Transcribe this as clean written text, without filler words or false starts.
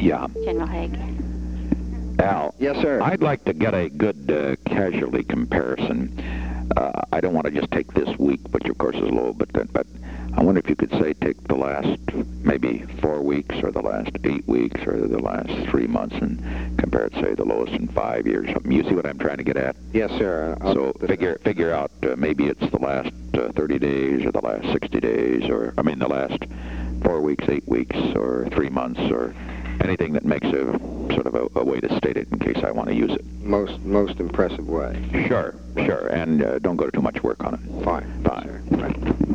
Yeah. General Haig. Al. Yes, sir. I'd like to get a good casualty comparison. I don't want to just take this week, which of course is low, but I wonder if you could say take the last maybe 4 weeks or the last 8 weeks or the last 3 months and compare it, say, the lowest in 5 years. You see what I'm trying to get at? Yes, sir. So figure out maybe it's the last 30 days or the last 60 days or, I mean, the last 4 weeks, 8 weeks, or 3 months, or anything that makes a sort of a way to state it in case I want to use it. Most impressive way. Sure, and don't go to too much work on it. Fine. Fine. Sure. Right.